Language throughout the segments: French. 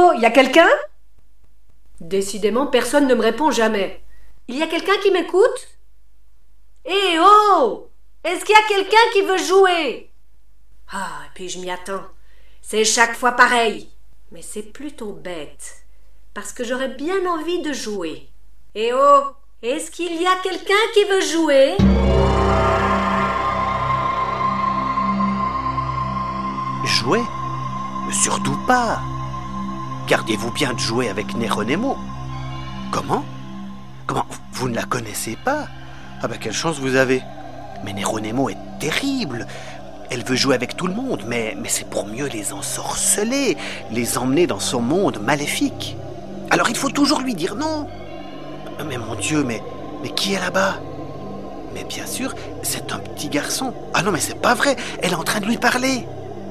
oh, y a quelqu'un? Décidément, personne ne me répond jamais. Il y a quelqu'un qui m'écoute? Eh oh! Est-ce qu'il y a quelqu'un qui veut jouer? Ah, et puis je m'y attends. C'est chaque fois pareil. Mais c'est plutôt bête. Parce que j'aurais bien envie de jouer. Eh oh! Est-ce qu'il y a quelqu'un qui veut jouer? Jouer? Surtout pas. Gardez-vous bien de jouer avec Néronimo. Comment? Comment? Vous ne la connaissez pas? Ah bah quelle chance vous avez. Mais Néronimo est terrible. Elle veut jouer avec tout le monde, mais c'est pour mieux les ensorceler, les emmener dans son monde maléfique. Alors il faut toujours lui dire non. Mais mon Dieu, mais qui est là-bas? Mais bien sûr, c'est un petit garçon. Ah non, mais c'est pas vrai, elle est en train de lui parler.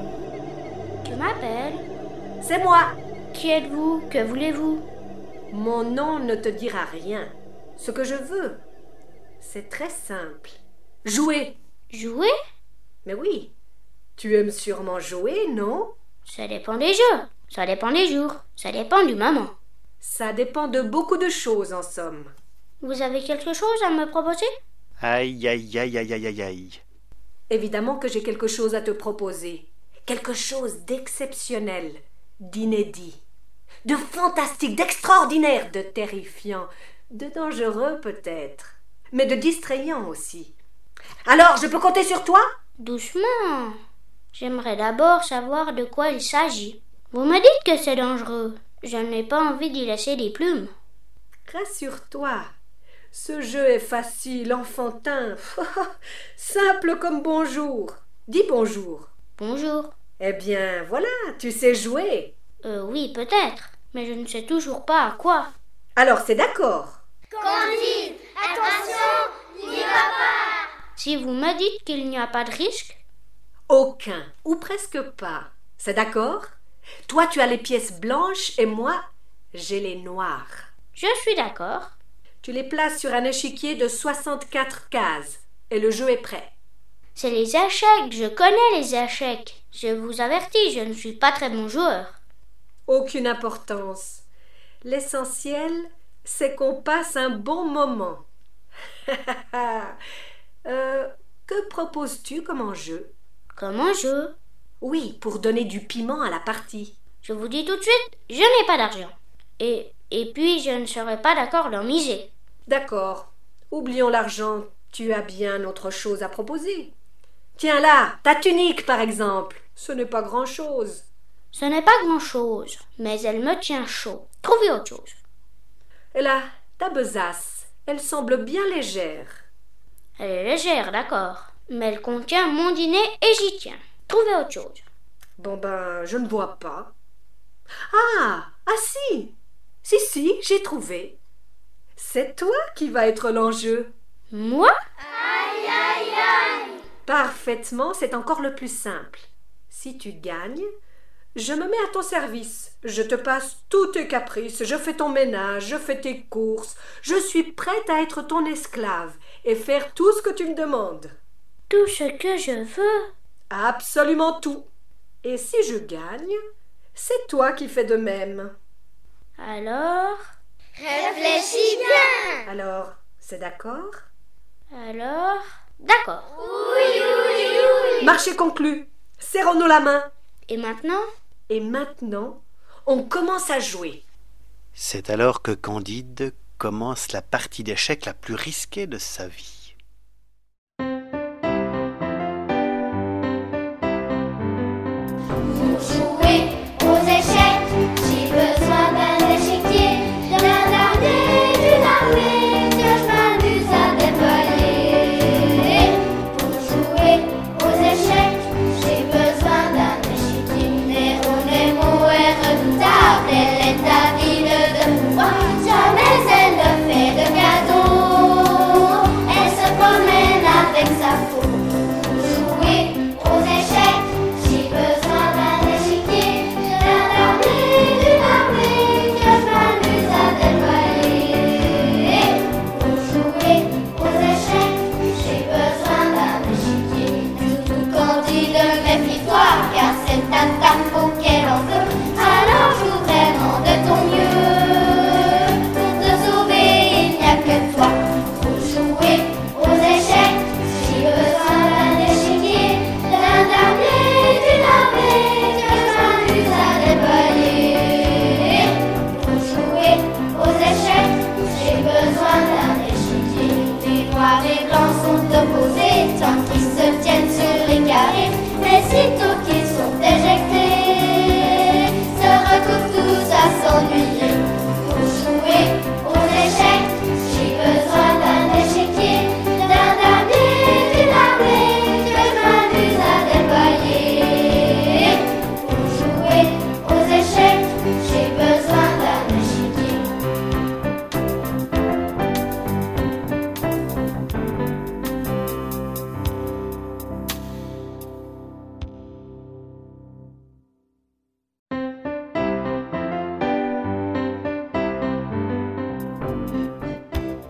Tu m'appelles? C'est moi. Qui êtes-vous? Que voulez-vous? Mon nom ne te dira rien. Ce que je veux, c'est très simple. Jouer. Jouer? Mais oui, tu aimes sûrement jouer, non? Ça dépend des jeux, ça dépend des jours, ça dépend du moment. Ça dépend de beaucoup de choses, en somme. Vous avez quelque chose à me proposer? Aïe, aïe, aïe, aïe, aïe, aïe, aïe. Évidemment que j'ai quelque chose à te proposer. Quelque chose d'exceptionnel, d'inédit, de fantastique, d'extraordinaire, de terrifiant, de dangereux peut-être, mais de distrayant aussi. Alors, je peux compter sur toi? Doucement. J'aimerais d'abord savoir de quoi il s'agit. Vous me dites que c'est dangereux. Je n'ai pas envie d'y laisser des plumes. Rassure-toi, ce jeu est facile, enfantin, simple comme bonjour. Dis bonjour. Bonjour. Eh bien, voilà, tu sais jouer. Oui, peut-être, mais je ne sais toujours pas à quoi. Alors, c'est d'accord. Candide, attention, n'y va pas. Si vous me dites qu'il n'y a pas de risque? Aucun, ou presque pas. C'est d'accord? Toi, tu as les pièces blanches et moi, j'ai les noires. Je suis d'accord. Tu les places sur un échiquier de 64 cases et le jeu est prêt. C'est les échecs, je connais les échecs. Je vous avertis, je ne suis pas très bon joueur. Aucune importance. L'essentiel, c'est qu'on passe un bon moment. Que proposes-tu comme enjeu? Comme enjeu? Oui, pour donner du piment à la partie. Je vous dis tout de suite, je n'ai pas d'argent. Et puis, je ne serai pas d'accord d'en miser. D'accord. Oublions l'argent. Tu as bien autre chose à proposer. Tiens là, ta tunique par exemple. Ce n'est pas grand-chose. Ce n'est pas grand-chose, mais elle me tient chaud. Trouvez autre chose. Et là, ta besace. Elle semble bien légère. Elle est légère, d'accord. Mais elle contient mon dîner et j'y tiens. Trouvez autre chose. Bon ben, je ne vois pas. Ah si. Si, j'ai trouvé. C'est toi qui vas être l'enjeu. Moi? Aïe, aïe, aïe. Parfaitement, c'est encore le plus simple. Si tu gagnes, je me mets à ton service. Je te passe tous tes caprices, je fais ton ménage, je fais tes courses. Je suis prête à être ton esclave et faire tout ce que tu me demandes. Tout ce que je veux? Absolument tout. Et si je gagne, c'est toi qui fais de même. Alors? Réfléchis bien. Alors, c'est d'accord? Alors? D'accord. Oui. Marché conclu. Serrons-nous la main. Et maintenant? Et maintenant, on commence à jouer. C'est alors que Candide commence la partie d'échecs la plus risquée de sa vie. Pour jouer aux échecs, j'ai besoin d'un échiquier, d'un damier, d'une armée que je m'amuse à dévoiler. Pour jouer aux échecs, j'ai besoin d'un échiquier. Néronimo est redoutable, elle est avide de pouvoir. Jamais elle ne fait de cadeaux. Elle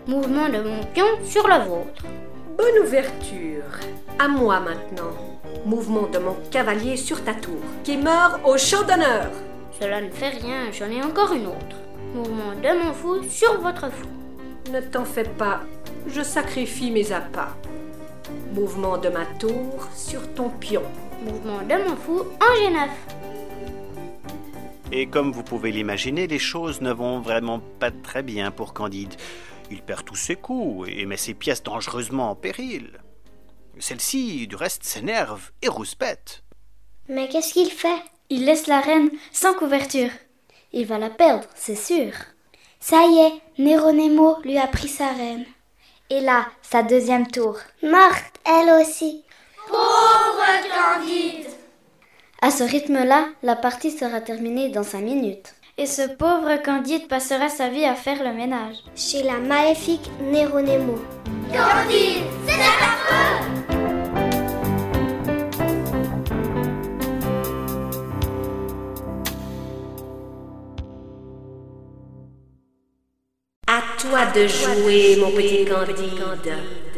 Mouvement de mon pion sur le vôtre. Bonne ouverture. À moi maintenant. Mouvement de mon cavalier sur ta tour, qui meurt au champ d'honneur. Cela ne fait rien, j'en ai encore une autre. Mouvement de mon fou sur votre fou. Ne t'en fais pas, je sacrifie mes appâts. Mouvement de ma tour sur ton pion. Mouvement de mon fou en G9. Et comme vous pouvez l'imaginer, les choses ne vont vraiment pas très bien pour Candide. Il perd tous ses coups et met ses pièces dangereusement en péril. Celle-ci, du reste, s'énerve et rouspète. Mais qu'est-ce qu'il fait? Il laisse la reine sans couverture. Il va la perdre, c'est sûr. Ça y est, Néronemo lui a pris sa reine. Et là, sa deuxième tour. Morte, elle aussi. Pauvre Candide! À ce rythme-là, la partie sera terminée dans 5 minutes. Et ce pauvre Candide passera sa vie à faire le ménage. Chez la maléfique Néronemo. Candide, c'est affreux! À toi de jouer, mon petit Candide.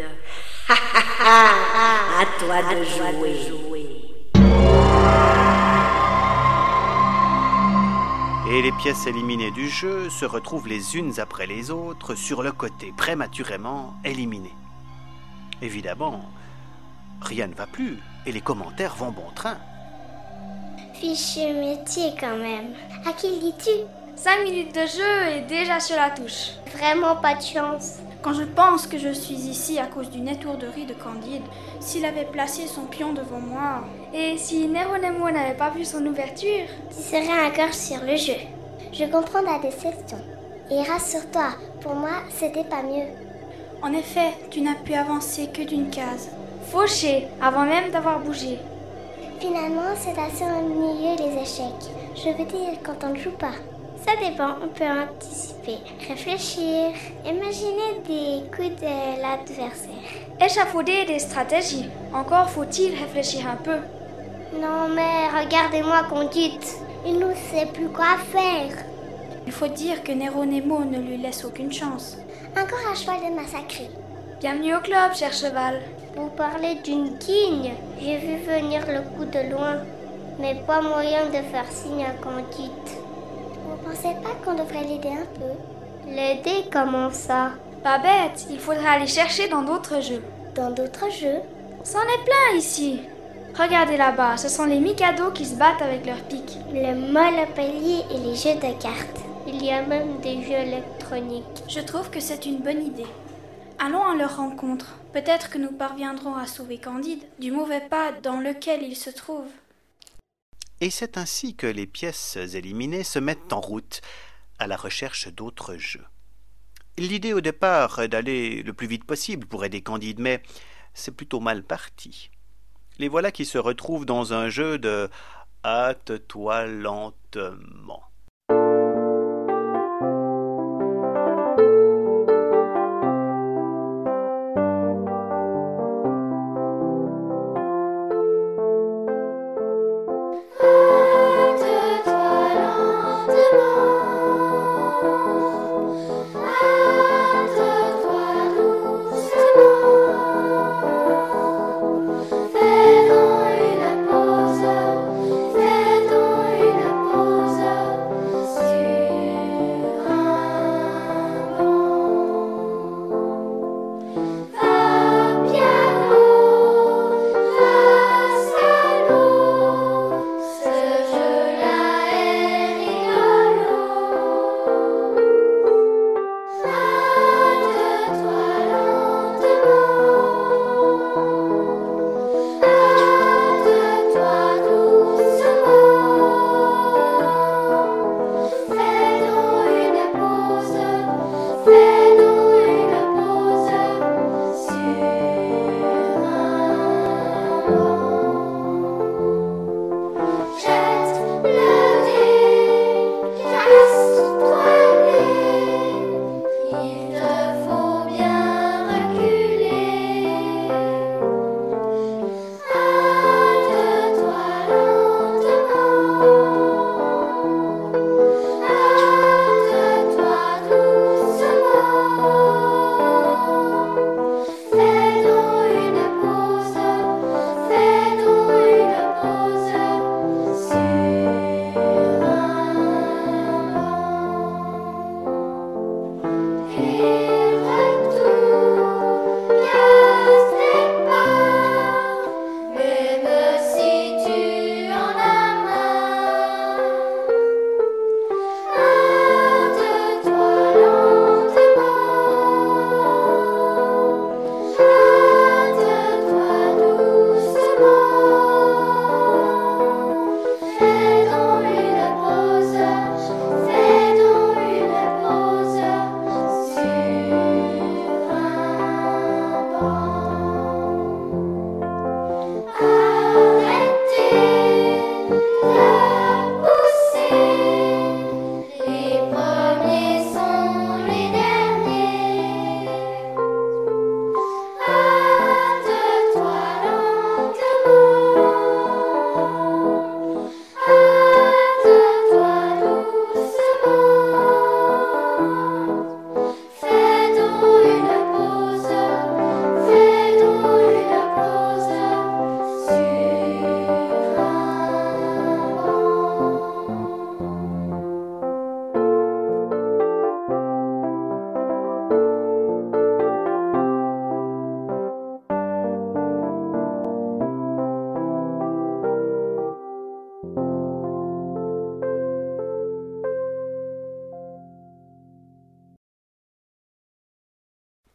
À toi de jouer. Et les pièces éliminées du jeu se retrouvent les unes après les autres sur le côté, prématurément éliminées. Évidemment, rien ne va plus et les commentaires vont bon train. Fichu métier quand même. À qui le dis-tu? 5 minutes de jeu et déjà sur la touche. Vraiment pas de chance. Quand je pense que je suis ici à cause d'une étourderie de Candide, s'il avait placé son pion devant moi... Et si Néronemo n'avait pas vu son ouverture? Tu serais encore sur le jeu. Je comprends ta déception. Et rassure-toi, pour moi, c'était pas mieux. En effet, tu n'as pu avancer que d'une case. Fauché, avant même d'avoir bougé. Finalement, c'est assez ennuyeux les échecs. Je veux dire, quand on ne joue pas. Ça dépend, on peut anticiper, réfléchir, imaginer des coups de l'adversaire. Échafauder des stratégies. Encore faut-il réfléchir un peu. Non mais regardez-moi Candide, il ne sait plus quoi faire. Il faut dire que Néronemo ne lui laisse aucune chance. Encore un cheval de massacrer. Bienvenue au club, cher cheval. Vous parlez d'une quigne. J'ai vu venir le coup de loin, mais pas moyen de faire signe à Candide. Vous pensez pas qu'on devrait l'aider un peu? L'aider comment ça? Pas bête, il faudrait aller chercher dans d'autres jeux. Dans d'autres jeux? C'en est plein ici. Regardez là-bas, ce sont les Mikado qui se battent avec leurs pics. Le Monopoly et les jeux de cartes. Il y a même des jeux électroniques. Je trouve que c'est une bonne idée. Allons à leur rencontre. Peut-être que nous parviendrons à sauver Candide du mauvais pas dans lequel il se trouve. Et c'est ainsi que les pièces éliminées se mettent en route à la recherche d'autres jeux. L'idée au départ est d'aller le plus vite possible pour aider Candide, mais c'est plutôt mal parti. Les voilà qui se retrouvent dans un jeu de « hâte-toi lentement ». Fais donc une pause,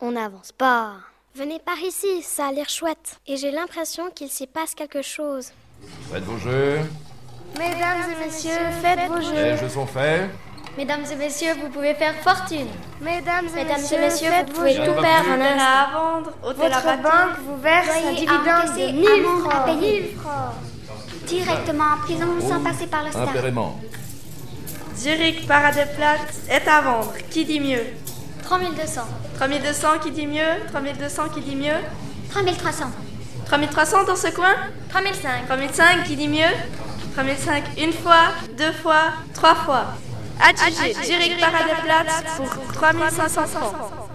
On n'avance pas. Venez par ici, ça a l'air chouette. Et j'ai l'impression qu'il s'y passe quelque chose. Faites vos jeux. Mesdames et messieurs, faites vos jeux. Les jeux sont faits. Mesdames et messieurs, vous pouvez faire fortune. Mesdames et messieurs, messieurs, vous pouvez jeux. tout perdre en un instant. à vendre, Votre banque vous verse un dividende de 1000 francs. 1000 francs. Directement en prison sans passer par le star. Impérément. Zurich Paradeplatz est à vendre. Qui dit mieux? 3200. 3200 qui dit mieux? 3200 qui dit mieux? 3300. 3300 dans ce coin? 3005. 3005 qui dit mieux? 3005 une fois, 2 fois, 3 fois. Adjugé, Zurich Paradeplatz pour 3500 francs.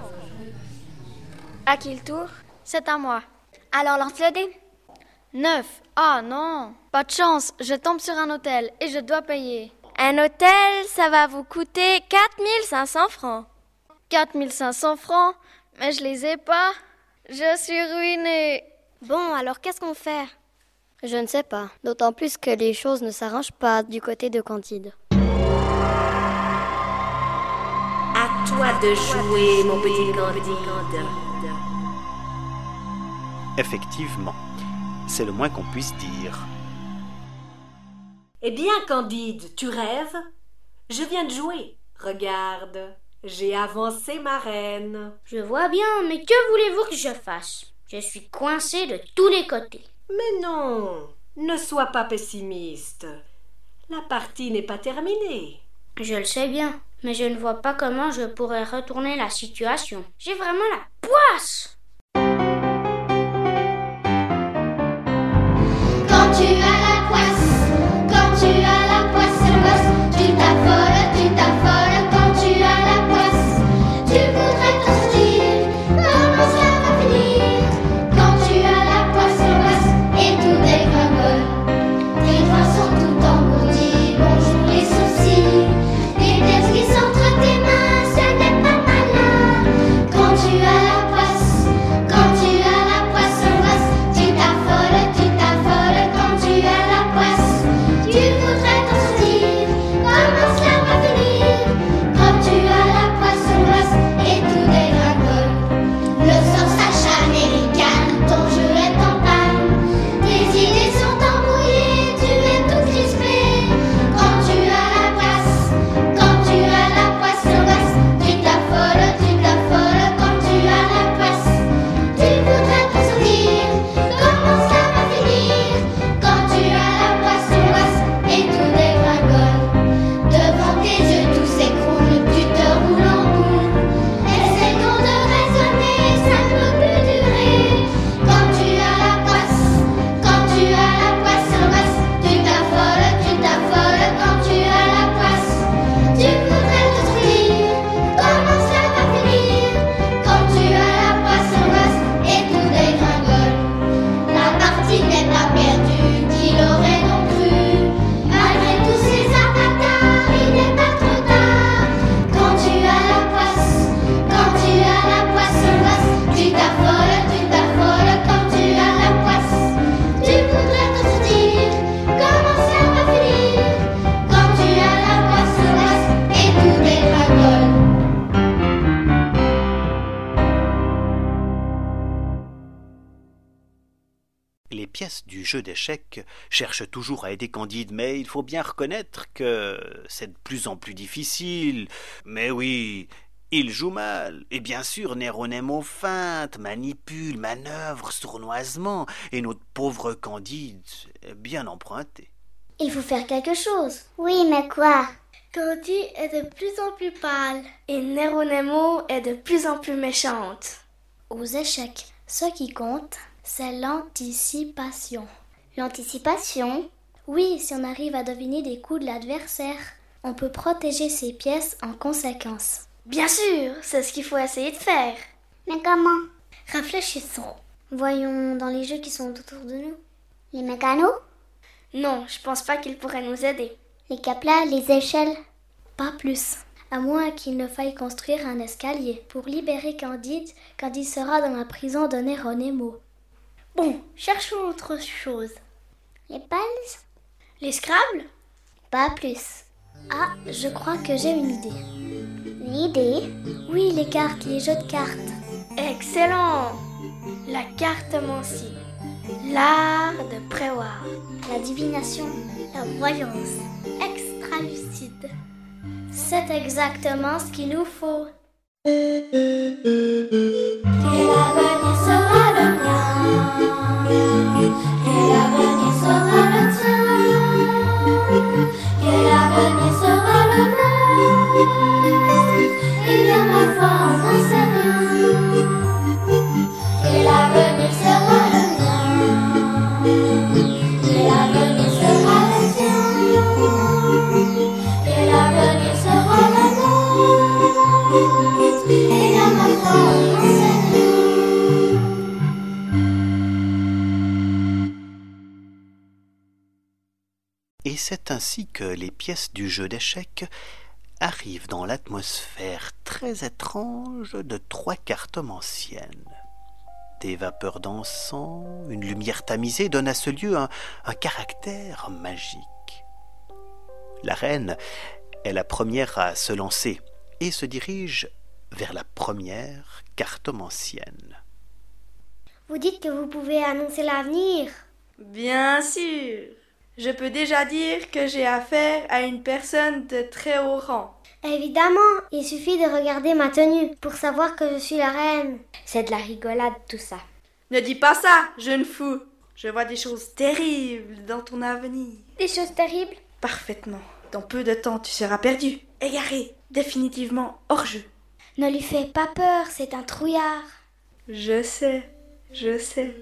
À qui le tour? C'est à moi. Alors lance le dé. 9. Ah non. Pas de chance, je tombe sur un hôtel et je dois payer. Un hôtel, ça va vous coûter 4500 francs. 4500 francs, mais je les ai pas. Je suis ruinée. Bon, alors qu'est-ce qu'on fait? Je ne sais pas, d'autant plus que les choses ne s'arrangent pas du côté de Candide. À toi de jouer, mon petit Candide. Effectivement, c'est le moins qu'on puisse dire. Eh bien, Candide, tu rêves? Je viens de jouer. Regarde, j'ai avancé ma reine. Je vois bien, mais que voulez-vous que je fasse? Je suis coincée de tous les côtés. Mais non, ne sois pas pessimiste. La partie n'est pas terminée. Je le sais bien, mais je ne vois pas comment je pourrais retourner la situation. J'ai vraiment la poisse! Quand tu as la poisse, quand tu as la poisse, tu t'affoles, quand tu as la poisse, tu voudrais t'en sortir, comment cela va finir? Quand tu as la poisse, et tout dégringole, tes doigts sont tout engourdis, bonjour les sourcils, les pièces qui sont entre tes mains, ce n'est pas malin. Quand tu as la poisse, tu t'affoles, quand tu as la poisse, tu voudrais t'en sortir, comment cela va finir? Quand tu as la poisse, et tout dégringole, le sort s'acharne et ricane, ton jeu est en panne, tes idées sont embrouillées, tu es tout crispé. Quand tu as la poisse, tu t'affoles, quand tu as la poisse, tu voudrais t'en sortir, comment cela va finir? Quand tu as la poisse, et tout dégringole, devant tes yeux tout s'écroule, tu te roules en boule. Essaie donc de raisonner, ça ne peut plus durer. Quand tu as la poisse, tu t'affoles, quand tu as la poisse, tu voudrais te sortir, comment cela va finir? Quand tu as la poisse, et tout dégringole, la partie n'est pas perdue, qui l'aurait donc cru? Malgré tous ces avatars, il n'est pas trop tard. Quand tu as la poisse, tu t'affoles, quand tu as la poisse, tu voudrais te sortir, comment cela va finir? Quand tu as la poisse, et tout dégringole. Les pièces du jeu d'échecs cherchent toujours à aider Candide, mais il faut bien reconnaître que c'est de plus en plus difficile. Mais oui, il joue mal. Et bien sûr, Néronemo feinte, manipule, manœuvre sournoisement, et notre pauvre Candide est bien emprunté. Il faut faire quelque chose. Oui, mais quoi? Candide est de plus en plus pâle et Néronemo est de plus en plus méchante. Aux échecs, ce qui compte, c'est l'anticipation. L'anticipation? Oui, si on arrive à deviner des coups de l'adversaire, on peut protéger ses pièces en conséquence. Bien sûr, c'est ce qu'il faut essayer de faire. Mais comment? Réfléchissons. Voyons dans les jeux qui sont autour de nous. Les mécanos? Non, je pense pas qu'ils pourraient nous aider. Les caplas, les échelles? Pas plus. À moins qu'il ne faille construire un escalier pour libérer Candide quand il sera dans la prison de Néronemo. Bon, cherchons autre chose. Les pals? Les Scrabble? Pas plus. Ah, je crois que j'ai une idée. Une idée? Oui, les cartes, les jeux de cartes. Excellent! La cartomancie, l'art de prévoir, La divination, La voyance. extra lucide. C'est exactement ce qu'il nous faut. Que l'avenir sera le mien, que l'avenir sera le tien, que l'avenir sera le nôtre. Et bien ma foi on n'en sait rien. Que l'avenir sera le mien, que l'avenir sera le tien, que l'avenir sera le nôtre. Et bien ma foi on n'en sait rien. Et c'est ainsi que les pièces du jeu d'échecs arrivent dans l'atmosphère très étrange de 3 cartomanciennes. Des vapeurs d'encens, une lumière tamisée donnent à ce lieu un caractère magique. La reine est la première à se lancer et se dirige vers la première cartomancienne. Vous dites que vous pouvez annoncer l'avenir. Bien sûr. Je peux déjà dire que j'ai affaire à une personne de très haut rang. Évidemment, il suffit de regarder ma tenue pour savoir que je suis la reine. C'est de la rigolade tout ça. Ne dis pas ça, jeune fou. Je vois des choses terribles dans ton avenir. Des choses terribles? Parfaitement. Dans peu de temps, tu seras perdu, égaré, définitivement hors jeu. Ne lui fais pas peur, c'est un trouillard. Je sais, je sais.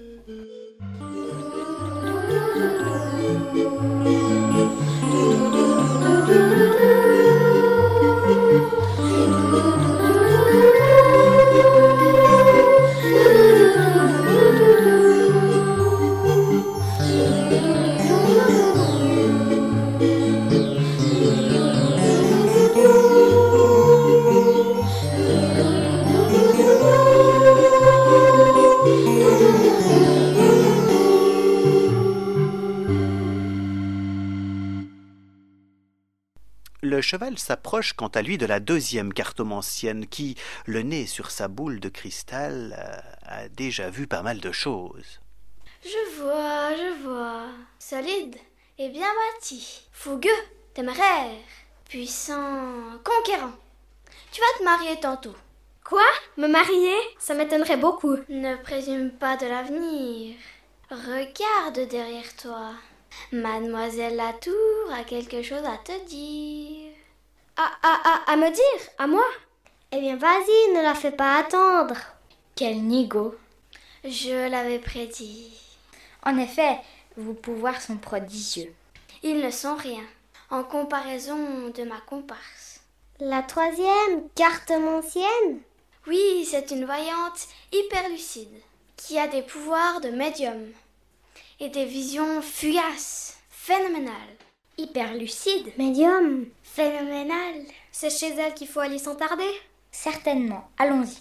Le cheval s'approche quant à lui de la deuxième cartomancienne qui, le nez sur sa boule de cristal, a déjà vu pas mal de choses. Je vois. Solide et bien bâti. Fougueux, téméraire, puissant, conquérant. Tu vas te marier tantôt. Quoi? Me marier? Ça m'étonnerait beaucoup. Ne présume pas de l'avenir. Regarde derrière toi. Mademoiselle Latour a quelque chose à te dire. À me dire? À moi? Eh bien, vas-y, ne la fais pas attendre. Quel nigaud. Je l'avais prédit. En effet, vos pouvoirs sont prodigieux. Ils ne sont rien en comparaison de ma comparse. La troisième cartomancienne? Oui, c'est une voyante hyper lucide qui a des pouvoirs de médium et des visions fugaces, phénoménales. Hyper lucide, Médium? phénoménale. C'est chez elle qu'il faut aller sans tarder? Certainement, allons-y.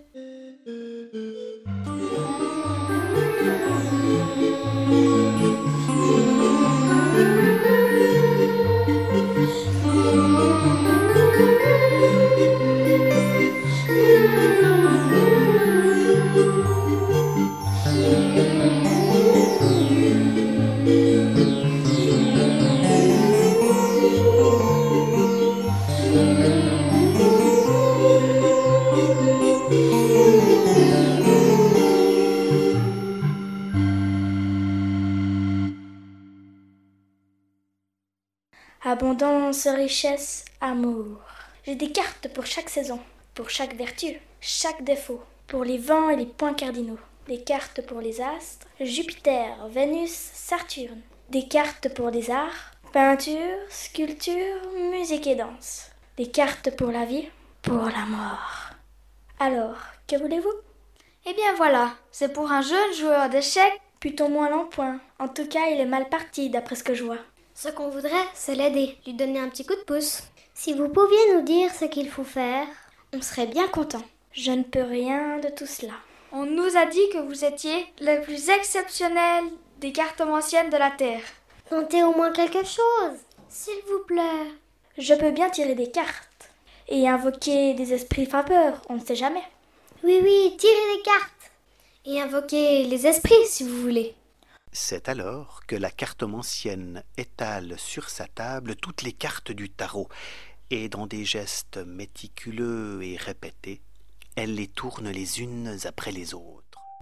Abondance, richesse, amour. J'ai des cartes pour chaque saison, pour chaque vertu, chaque défaut, pour les vents et les points cardinaux. Des cartes pour les astres, Jupiter, Vénus, Saturne. Des cartes pour les arts, peinture, sculpture, musique et danse. Des cartes pour la vie, pour la mort. Alors, que voulez-vous? Eh bien voilà, c'est pour un jeune joueur d'échecs, plutôt moins l'empoint. En tout cas, il est mal parti d'après ce que je vois. Ce qu'on voudrait, c'est l'aider, lui donner un petit coup de pouce. Si vous pouviez nous dire ce qu'il faut faire, On serait bien content. Je ne peux rien de tout cela. On nous a dit que vous étiez le plus exceptionnel des cartomanciennes de la Terre. tentez au moins quelque chose, s'il vous plaît. Je peux bien tirer des cartes et invoquer des esprits frappeurs, on ne sait jamais. Oui, tirez les cartes. Et invoquez les esprits si vous voulez. C'est alors que la cartomancienne étale sur sa table toutes les cartes du tarot, et dans des gestes méticuleux et répétés, elle les tourne les unes après les autres.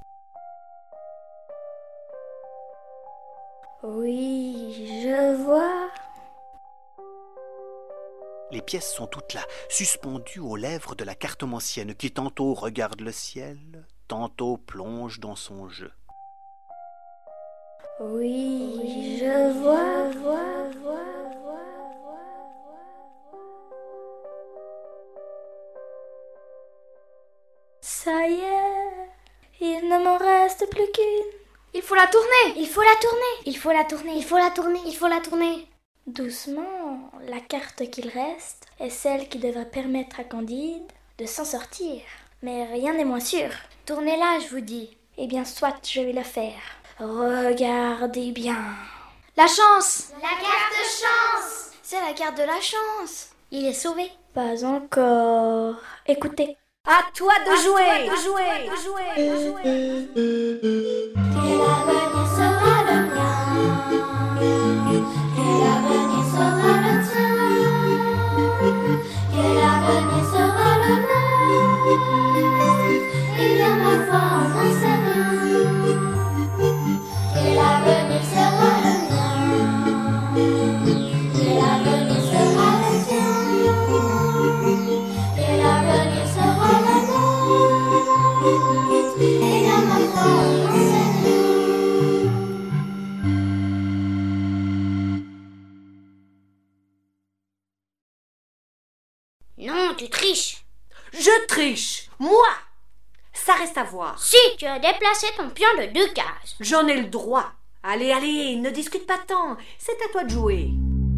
Oui, je vois. Les pièces sont toutes là, suspendues aux lèvres de la cartomancienne qui tantôt regarde le ciel, tantôt plonge dans son jeu. Oui, je vois. Ça y est, il ne m'en reste plus qu'une. Il faut la tourner. Doucement, la carte qu'il reste est celle qui devrait permettre à Candide de s'en sortir. Mais rien n'est moins sûr. Tournez-la, je vous dis. Eh bien, soit, je vais le faire. Regardez bien. La chance! La carte chance! C'est la carte de la chance. Il est sauvé. Pas encore. Écoutez. À toi de jouer. Et l'avenir sera le mien. Et l'avenir sera le tien. Et l'avenir sera le nôtre. Et bien ma foi on n'en sait rien. Et l'avenir sera le mien. Et l'avenir sera le tien. Et l'avenir sera le nôtre. Et bien ma foi on n'en sait rien. Non, tu triches. Je triche. Moi. Ça reste à voir. Si, tu as déplacé ton pion de 2 cases. J'en ai le droit. Allez, ne discute pas tant. C'est à toi de jouer.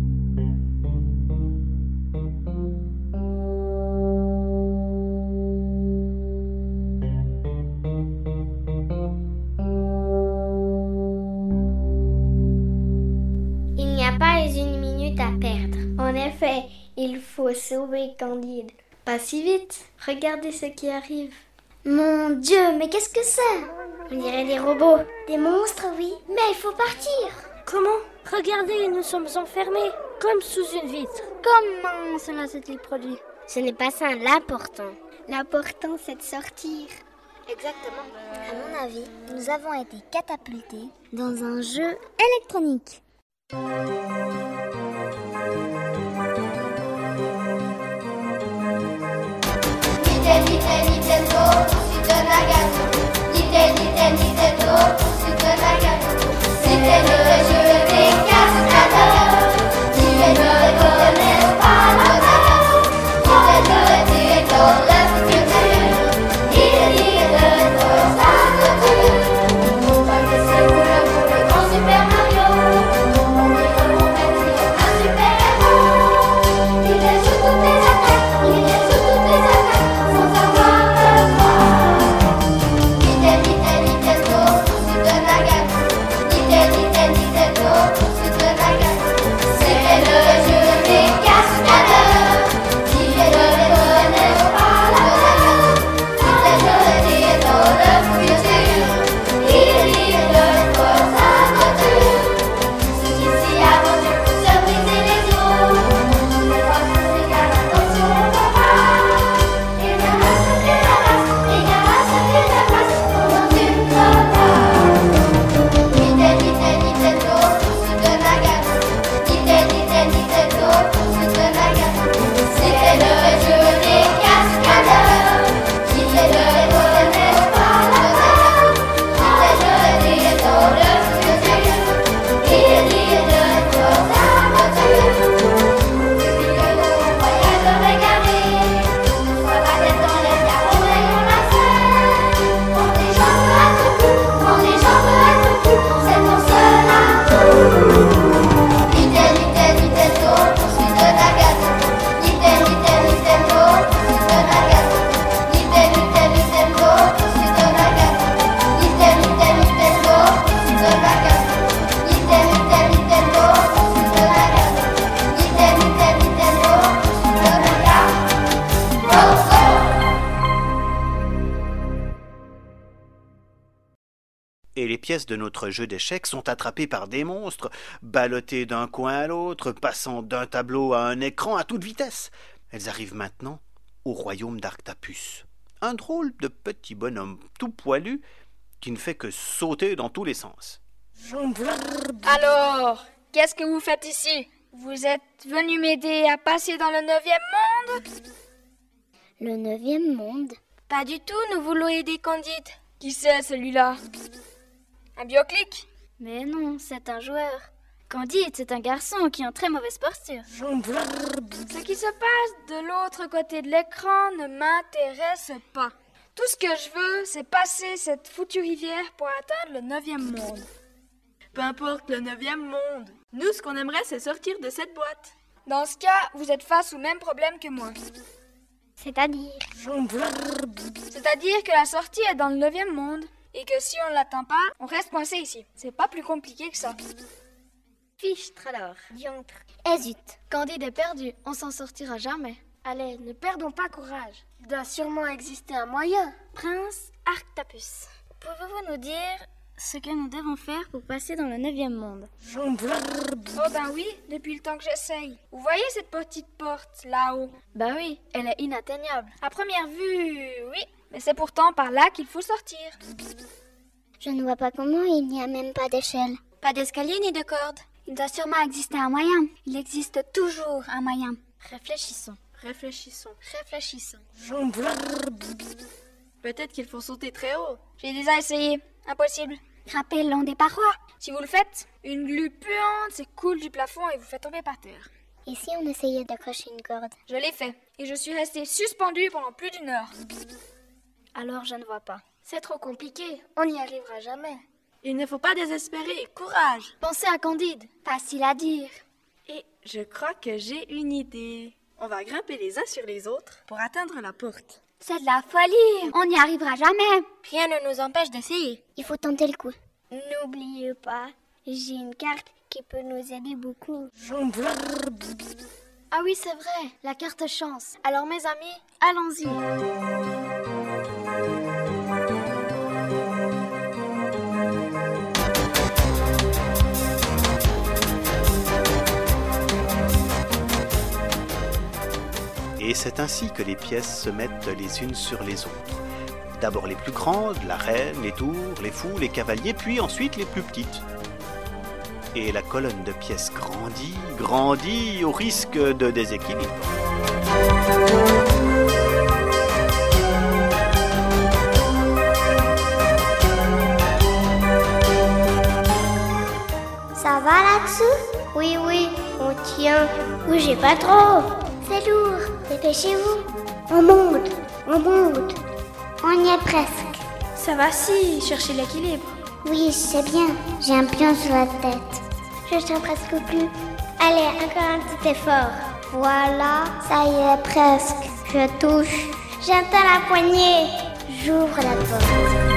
Il n'y a pas une minute à perdre. En effet, il faut sauver Candide. Pas si vite. Regardez ce qui arrive. Mon Dieu, mais qu'est-ce que c'est? On dirait des robots. Des monstres, oui. Mais il faut partir. Comment? Regardez, nous sommes enfermés, comme sous une vitre. Comment cela s'est-il produit? Ce n'est pas ça l'important. L'important, c'est de sortir. Exactement. À mon avis, nous avons été catapultés dans un jeu électronique. Nintendo, poursuite de Nagato. Nintendo, poursuite de Nagato. Nintendo, le jeu des casse-cadeaux. Nintendo, n'est pas le Nagato. Nintendo, est dans le futur. Il est de nos aventures. On va laisser pour le grand Super Mario. On est un super héros. Il est sur toutes les attaques. Il est sur toutes les attaques. Sans avoir peur. Nintendo, poursuite de Nagato. Nintendo, Et les pièces de notre jeu d'échecs sont attrapées par des monstres, ballottées d'un coin à l'autre, passant d'un tableau à un écran à toute vitesse. Elles arrivent maintenant au royaume d'Arctapus. Un drôle de petit bonhomme tout poilu qui ne fait que sauter dans tous les sens. Alors, qu'est-ce que vous faites ici? Vous êtes venu m'aider à passer dans le 9e monde? Le 9e monde? Pas du tout, nous voulons aider Candide. Qui c'est celui-là? Un bioclique? Mais non, c'est un joueur. Candide, c'est un garçon qui a une très mauvaise posture. Ce qui se passe de l'autre côté de l'écran ne m'intéresse pas. Tout ce que je veux, c'est passer cette foutue rivière pour atteindre le 9e monde. Peu importe le 9e monde. Nous, ce qu'on aimerait, c'est sortir de cette boîte. Dans ce cas, vous êtes face au même problème que moi. C'est-à-dire? C'est-à-dire que la sortie est dans le 9e monde. Et que si on ne l'atteint pas, on reste coincé ici. C'est pas plus compliqué que ça. Fichtre alors. Diantre. Eh zut. Candide est perdu, on s'en sortira jamais. Allez, ne perdons pas courage. Il doit sûrement exister un moyen. Prince Arctapus, pouvez-vous nous dire ce que nous devons faire pour passer dans le 9e monde? Oh ben oui, depuis le temps que j'essaye. Vous voyez cette petite porte, là-haut? Bah oui, elle est inatteignable. À première vue, oui. Mais c'est pourtant par là qu'il faut sortir. Je ne vois pas comment il n'y a même pas d'échelle. Pas d'escalier ni de corde. Il doit sûrement exister un moyen. Il existe toujours un moyen. Réfléchissons. Peut-être qu'il faut sauter très haut. J'ai déjà essayé. Impossible. Grimper le long des parois. Si vous le faites, une glu puante s'écoule du plafond et vous fait tomber par terre. Et si on essayait d'accrocher une corde? Je l'ai fait. Et je suis restée suspendue pendant plus d'1 heure. Alors je ne vois pas. C'est trop compliqué. On n'y arrivera jamais. Il ne faut pas désespérer. Courage. Pensez à Candide. Facile à dire. Et je crois que j'ai une idée. On va grimper les uns sur les autres pour atteindre la porte. C'est de la folie. On n'y arrivera jamais. Rien ne nous empêche d'essayer. Il faut tenter le coup. N'oubliez pas, j'ai une carte qui peut nous aider beaucoup. Ah oui, c'est vrai, la carte chance. Alors mes amis, allons-y. Et c'est ainsi que les pièces se mettent les unes sur les autres. D'abord les plus grandes, la reine, les tours, les fous, les cavaliers, puis ensuite les plus petites. Et la colonne de pièces grandit au risque de déséquilibre. Ça va là-dessous? Oui, on tient. Bougez pas trop. C'est lourd. Dépêchez-vous. On monte. On y est presque. Ça va si, cherchez l'équilibre. Oui, je sais bien. J'ai un pion sur la tête. Je tiens presque plus. Allez, encore un petit effort. Voilà, ça y est, presque. Je touche. J'atteins la poignée. J'ouvre la porte.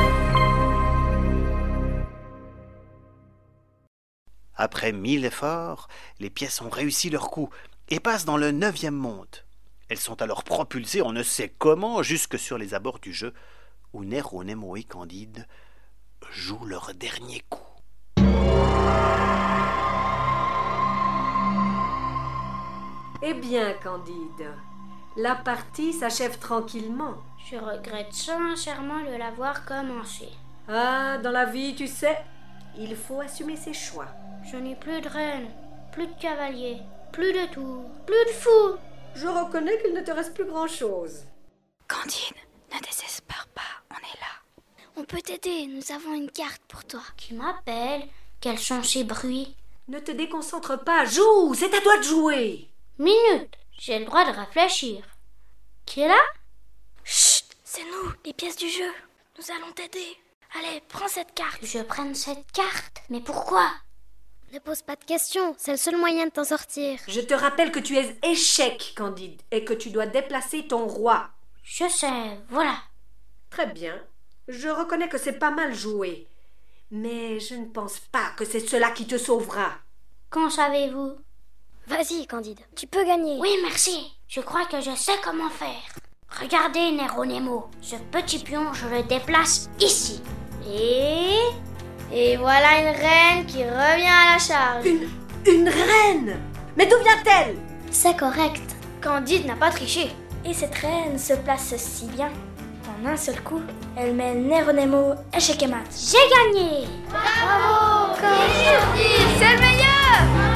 Après 1000 efforts, les pièces ont réussi leur coup et passent dans le 9e monde. Elles sont alors propulsées on ne sait comment jusque sur les abords du jeu où Nero, Nemo et Candide jouent leur dernier coup. Eh bien, Candide, la partie s'achève tranquillement. Je regrette sincèrement de l'avoir commencé. Ah, dans la vie, tu sais, il faut assumer ses choix. Je n'ai plus de reine, plus de cavalier, plus de tours, plus de fous. Je reconnais qu'il ne te reste plus grand-chose. Candide, ne désespère pas, on est là. On peut t'aider, nous avons une carte pour toi. Qui m'appelle? Quels sont ces bruits? Ne te déconcentre pas, joue, c'est à toi de jouer. Minute, j'ai le droit de réfléchir. Qui est là? Chut, c'est nous, les pièces du jeu. Nous allons t'aider. Allez, prends cette carte. Que je prenne cette carte? Mais pourquoi? Ne pose pas de questions, c'est le seul moyen de t'en sortir. Je te rappelle que tu es échec, Candide, et que tu dois déplacer ton roi. Je sais, voilà. Très bien. Je reconnais que c'est pas mal joué. Mais je ne pense pas que c'est cela qui te sauvera. Qu'en savez-vous? Vas-y, Candide, tu peux gagner. Oui, merci. Je crois que je sais comment faire. Regardez, Nero Nemo. Ce petit pion, je le déplace ici. Et... Et voilà une reine qui revient à la charge. Une reine? Mais d'où vient-elle? C'est correct. Candide n'a pas triché. Et cette reine se place si bien. En un seul coup, elle met Neronemo échec et mat. J'ai gagné! Bravo! C'est le meilleur!